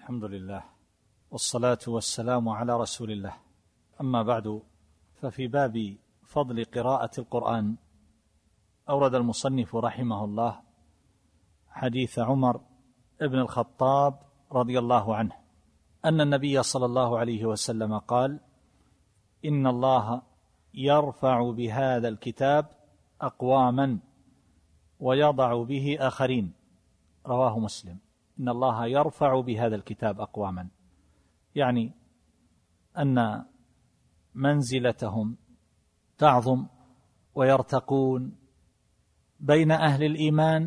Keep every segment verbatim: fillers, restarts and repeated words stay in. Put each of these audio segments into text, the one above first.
الحمد لله والصلاة والسلام على رسول الله. أما بعد، ففي باب فضل قراءة القرآن أورد المصنف رحمه الله حديث عمر ابن الخطاب رضي الله عنه أن النبي صلى الله عليه وسلم قال: إن الله يرفع بهذا الكتاب أقواما ويضع به آخرين. رواه مسلم. إن الله يرفع بهذا الكتاب أقواما، يعني أن منزلتهم تعظم ويرتقون بين أهل الإيمان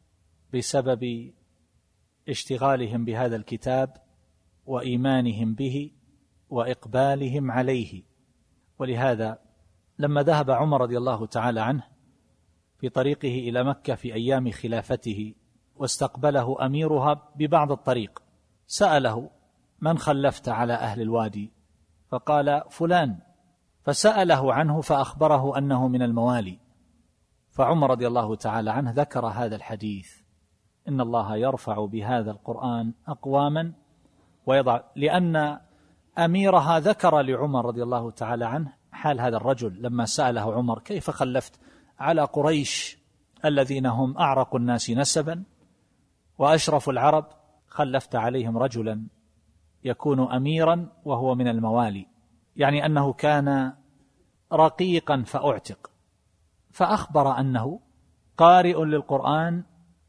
بسبب اشتغالهم بهذا الكتاب وإيمانهم به وإقبالهم عليه. ولهذا لما ذهب عمر رضي الله تعالى عنه في طريقه إلى مكة في أيام خلافته واستقبله أميرها ببعض الطريق، سأله: من خلفت على أهل الوادي؟ فقال: فلان. فسأله عنه فأخبره أنه من الموالي. فعمر رضي الله تعالى عنه ذكر هذا الحديث: إن الله يرفع بهذا القرآن أقواما ويضع، لأن أميرها ذكر لعمر رضي الله تعالى عنه حال هذا الرجل لما سأله عمر: كيف خلفت على قريش الذين هم أعرق الناس نسبا وأشرف العرب، خلفت عليهم رجلا يكون أميرا وهو من الموالي، يعني أنه كان رقيقا فأعتق. فأخبر أنه قارئ للقرآن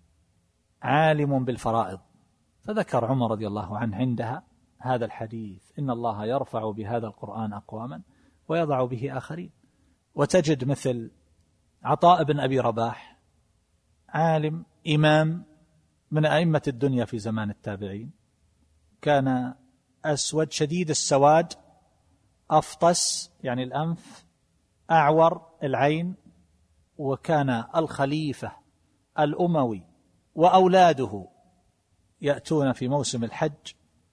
عالم بالفرائض. فذكر عمر رضي الله عنه عندها هذا الحديث: إن الله يرفع بهذا القرآن أقواما ويضع به آخرين. وتجد مثل عطاء بن أبي رباح، عالم إمام من أئمة الدنيا في زمان التابعين، كان أسود شديد السواد، أفطس يعني الأنف، أعور العين، وكان الخليفة الأموي وأولاده يأتون في موسم الحج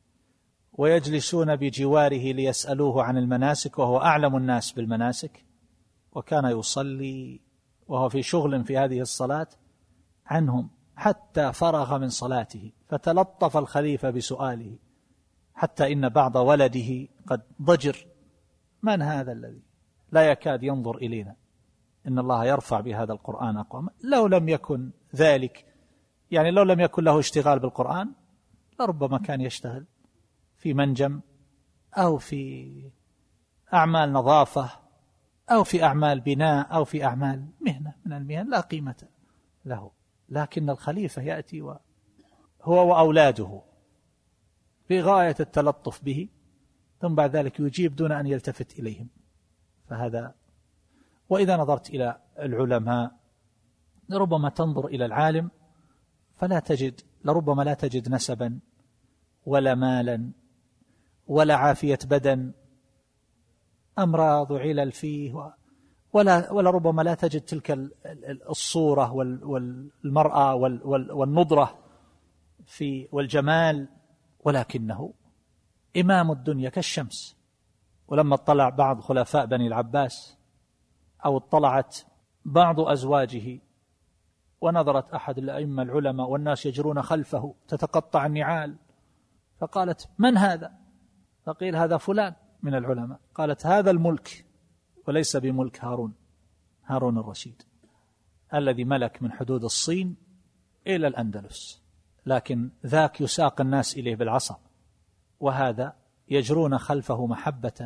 ويجلسون بجواره ليسألوه عن المناسك، وهو أعلم الناس بالمناسك، وكان يصلي وهو في شغل في هذه الصلاة عنهم حتى فرغ من صلاته، فتلطف الخليفة بسؤاله حتى إن بعض ولده قد ضجر: من هذا الذي لا يكاد ينظر إلينا؟ إن الله يرفع بهذا القرآن أقواما. لو لم يكن ذلك، يعني لو لم يكن له اشتغال بالقرآن لربما كان يشتغل في منجم أو في أعمال نظافة أو في أعمال بناء أو في أعمال مهنة من المهن لا قيمة له. لكن الخليفة يأتي وهو وأولاده في غاية التلطف به، ثم بعد ذلك يجيب دون أن يلتفت إليهم. فهذا. وإذا نظرت إلى العلماء لربما تنظر إلى العالم فلا تجد لربما لا تجد نسبا ولا مالا ولا عافية بدن، أمراض وعلل فيه، ولا ولا ربما لا تجد تلك الصورة والمرأة والنضرة في والجمال، ولكنه إمام الدنيا كالشمس. ولما اطلع بعض خلفاء بني العباس أو اطلعت بعض أزواجه ونظرت أحد الأئمة العلماء والناس يجرون خلفه تتقطع النعال، فقالت: من هذا؟ فقيل: هذا فلان من العلماء. قالت: هذا الملك وليس بملك هارون هارون الرشيد الذي ملك من حدود الصين إلى الأندلس، لكن ذاك يساق الناس إليه بالعصا، وهذا يجرون خلفه محبة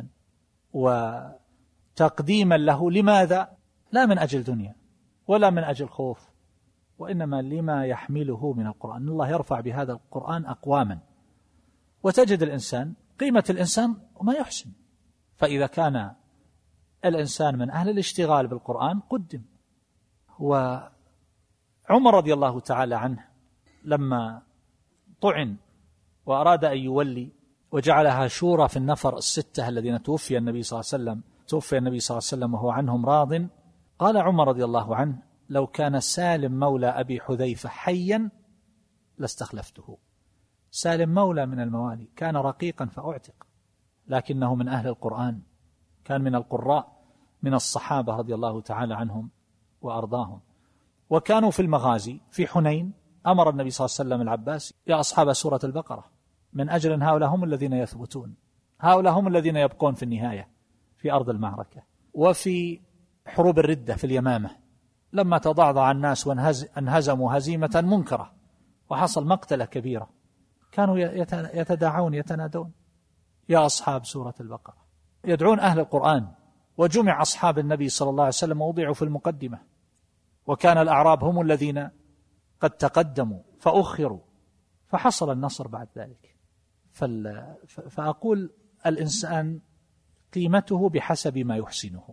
وتقديما له. لماذا؟ لا من أجل دنيا ولا من أجل خوف، وإنما لما يحمله من القرآن. الله يرفع بهذا القرآن أقواما. وتجد الإنسان قيمة الإنسان وما يحسن، فإذا كان الإنسان من أهل الاشتغال بالقرآن قدم. وعمر رضي الله تعالى عنه لما طعن وأراد أن يولي وجعلها شورى في النفر الستة الذين توفي النبي صلى الله عليه وسلم توفي النبي صلى الله عليه وسلم وهو عنهم راض، قال عمر رضي الله عنه: لو كان سالم مولى أبي حذيفة حيا لاستخلفته. سالم مولى من الموالي، كان رقيقا فأعتق، لكنه من أهل القرآن، كان من القراء من الصحابة رضي الله تعالى عنهم وأرضاهم. وكانوا في المغازي في حنين أمر النبي صلى الله عليه وسلم العباس: يا أصحاب سورة البقرة من أجل أن هؤلاء هم الذين يثبتون، هؤلاء هم الذين يبقون في النهاية في أرض المعركة. وفي حروب الردة في اليمامة لما تضعضع الناس وانهزموا هزيمة منكرة وحصل مقتلة كبيرة، كانوا يتداعون يتنادون يا أصحاب سورة البقرة، يدعون أهل القرآن. وجمع أصحاب النبي صلى الله عليه وسلم ووضعوا في المقدمة، وكان الأعراب هم الذين قد تقدموا فأخروا، فحصل النصر بعد ذلك. فأقول الإنسان قيمته بحسب ما يحسنه.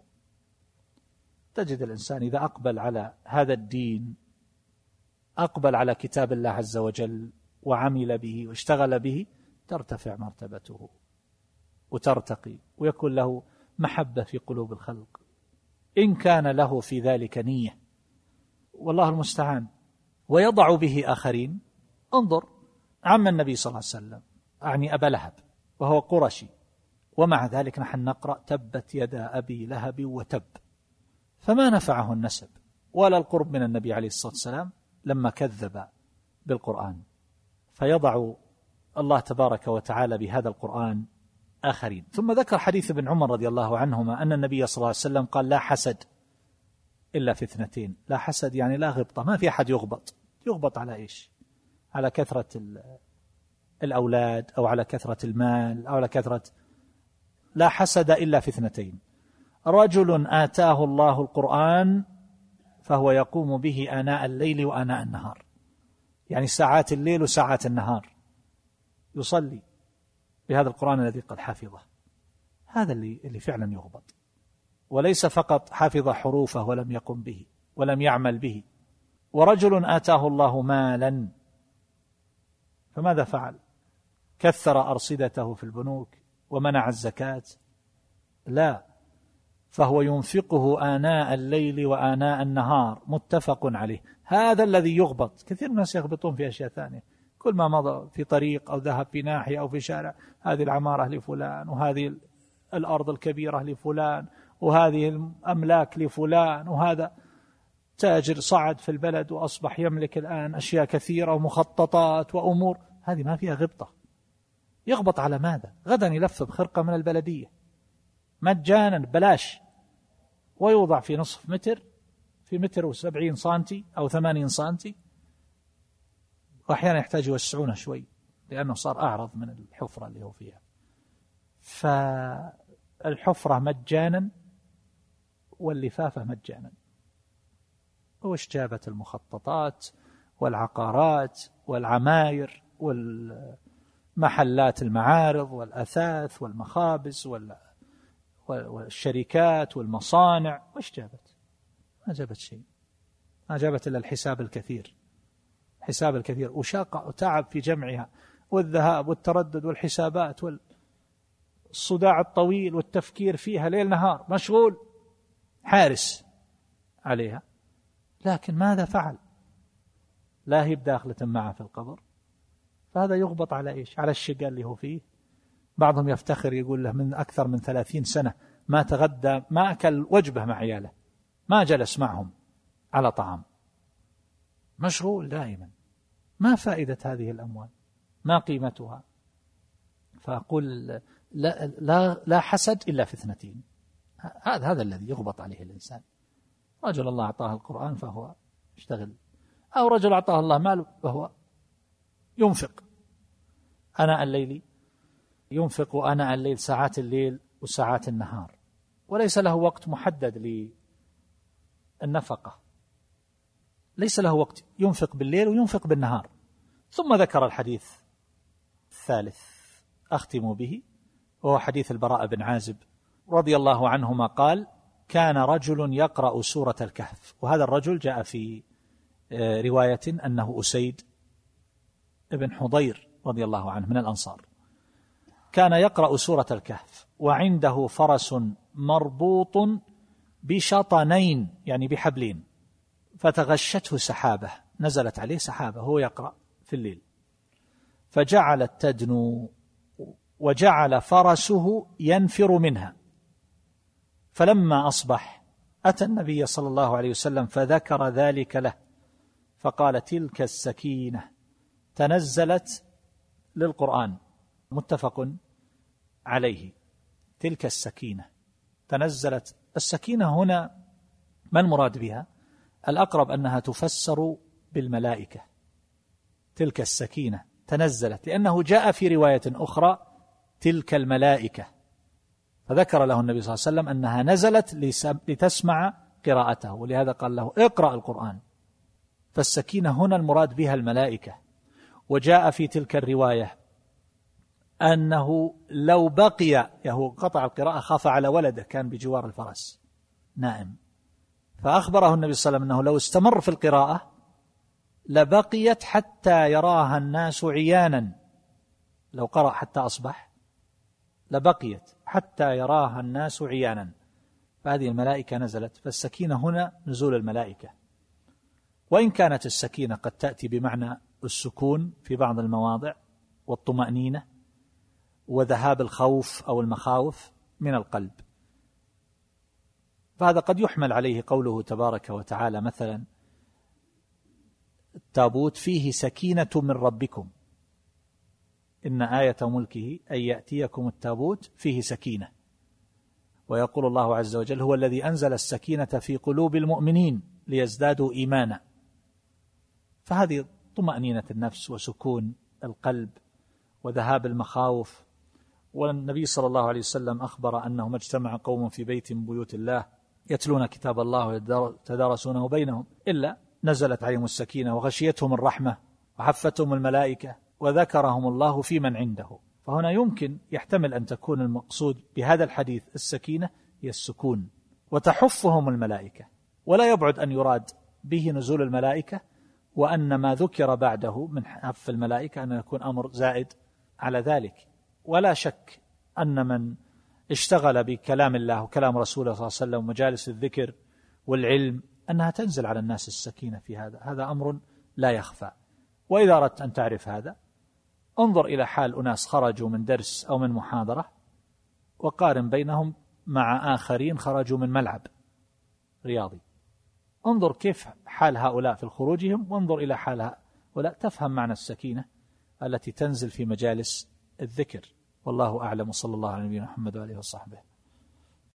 تجد الإنسان إذا أقبل على هذا الدين، أقبل على كتاب الله عز وجل وعمل به واشتغل به، ترتفع مرتبته وترتقي ويكون له محبة في قلوب الخلق، إن كان له في ذلك نية، والله المستعان، ويضع به آخرين. انظر عم النبي صلى الله عليه وسلم، أعني أبا لهب، وهو قرشي، ومع ذلك نحن نقرأ تبت يدا أبي لهب وتب، فما نفعه النسب ولا القرب من النبي عليه الصلاة والسلام لما كذب بالقرآن. فيضع الله تبارك وتعالى بهذا القرآن آخرين. ثم ذكر حديث ابن عمر رضي الله عنهما أن النبي صلى الله عليه وسلم قال لا حسد إلا في اثنتين. لا حسد يعني لا غبطة، ما في أحد يغبط. يغبط على إيش؟ على كثرة الأولاد أو على كثرة المال أو على كثرة. لا حسد إلا في اثنتين: رجل آتاه الله القرآن فهو يقوم به آناء الليل وآناء النهار، يعني ساعات الليل وساعات النهار يصلي بهذا القرآن الذي قد حفظه. هذا اللي, اللي فعلا يغبط، وليس فقط حفظ حروفه ولم يقم به ولم يعمل به. ورجل آتاه الله مالا فماذا فعل؟ كثر أرصدته في البنوك ومنع الزكاة؟ لا، فهو ينفقه آناء الليل وآناء النهار، متفق عليه. هذا الذي يغبط. كثير من الناس يغبطون في أشياء ثانية، كل ما مضى في طريق أو ذهب في ناحية أو في شارع، هذه العمارة لفلان، وهذه الأرض الكبيرة لفلان، وهذه الأملاك لفلان، وهذا تاجر صعد في البلد وأصبح يملك الآن أشياء كثيرة ومخططات وأمور. هذه ما فيها غبطة. يغبط على ماذا؟ غدا يلف بخرقة من البلدية مجانا بلاش، ويوضع في نصف متر، في متر وسبعين سنتي أو ثمانين سنتي، وأحيانا يحتاج يوسعونه شوي لأنه صار أعرض من الحفرة اللي هو فيها. فالحفرة مجانا واللفافة مجانا. وش جابت المخططات والعقارات والعماير والمحلات المعارض والأثاث والمخابز والشركات والمصانع، وش جابت؟ ما جابت شيء، ما جابت إلا الحساب الكثير، حساب الكثير وشاق وتعب في جمعها، والذهاب والتردد والحسابات والصداع الطويل والتفكير فيها ليل نهار، مشغول حارس عليها. لكن ماذا فعل؟ لاهب داخلة معه في القبر. فهذا يغبط على إيش؟ على الشقاء اللي هو فيه. بعضهم يفتخر يقول له من أكثر من ثلاثين سنة ما تغدى، ما أكل وجبة مع عياله، ما جلس معهم على طعام، مشغول دائما. ما فائدة هذه الأموال؟ ما قيمتها؟ فأقول لا, لا, لا حسد إلا في اثنتين. هذا هذا الذي يغبط عليه الإنسان. رجل الله أعطاه القرآن فهو يشتغل، أو رجل أعطاه الله مال فهو ينفق آناء الليل، ينفق آناء الليل، ساعات الليل وساعات النهار، وليس له وقت محدد للنفقة، ليس له وقت، ينفق بالليل وينفق بالنهار. ثم ذكر الحديث الثالث أختم به، وهو حديث البراء بن عازب رضي الله عنهما قال: كان رجل يقرأ سورة الكهف. وهذا الرجل جاء في رواية أنه أسيد ابن حضير رضي الله عنه من الأنصار. كان يقرأ سورة الكهف وعنده فرس مربوط بشطنين، يعني بحبلين، فتغشته سحابة، نزلت عليه سحابة هو يقرأ في الليل، فجعلت تدنو وجعل فرسه ينفر منها. فلما أصبح أتى النبي صلى الله عليه وسلم فذكر ذلك له، فقال: تلك السكينة تنزلت للقرآن متفق عليه. تلك السكينة تنزلت. السكينة هنا ما المراد بها؟ الأقرب أنها تفسر بالملائكة. تلك السكينة تنزلت، لأنه جاء في رواية أخرى تلك الملائكة، فذكر له النبي صلى الله عليه وسلم أنها نزلت لتسمع قراءته، ولهذا قال له اقرأ القرآن. فالسكينة هنا المراد بها الملائكة. وجاء في تلك الرواية أنه لو بقي، يهو قطع القراءة، خاف على ولده كان بجوار الفرس نائم، فأخبره النبي صلى الله عليه وسلم أنه لو استمر في القراءة لبقيت حتى يراها الناس عيانا. لو قرأ حتى أصبح لبقيت حتى يراها الناس عيانا. فهذه الملائكة نزلت. فالسكينة هنا نزول الملائكة، وإن كانت السكينة قد تأتي بمعنى السكون في بعض المواضع والطمأنينة وذهاب الخوف أو المخاوف من القلب. فهذا قد يحمل عليه قوله تبارك وتعالى مثلا التابوت فيه سكينة من ربكم، إن آية ملكه أن يأتيكم التابوت فيه سكينة. ويقول الله عز وجل هو الذي أنزل السكينة في قلوب المؤمنين ليزدادوا إيمانا. فهذه طمأنينة النفس وسكون القلب وذهاب المخاوف. والنبي صلى الله عليه وسلم أخبر أنه ما اجتمع قوم في بيت من بيوت الله يتلون كتاب الله ويتدارسونه بينهم إلا نزلت عليهم السكينة وغشيتهم الرحمة وحفتهم الملائكة وذكرهم الله في من عنده. فهنا يمكن يحتمل أن تكون المقصود بهذا الحديث السكينة هي السكون وتحفهم الملائكة، ولا يبعد أن يراد به نزول الملائكة، وأن ما ذكر بعده من حف الملائكة أن يكون أمر زائد على ذلك. ولا شك أن من اشتغل بكلام الله وكلام رسوله صلى الله عليه وسلم ومجالس الذكر والعلم أنها تنزل على الناس السكينة في هذا. هذا أمر لا يخفى. وإذا أردت أن تعرف هذا انظر إلى حال أناس خرجوا من درس أو من محاضرة وقارن بينهم مع آخرين خرجوا من ملعب رياضي. انظر كيف حال هؤلاء في خروجهم وانظر إلى حال هؤلاء، تفهم معنى السكينة التي تنزل في مجالس الذكر. والله أعلم، صلى الله على نبينا محمد وآله وصحبه.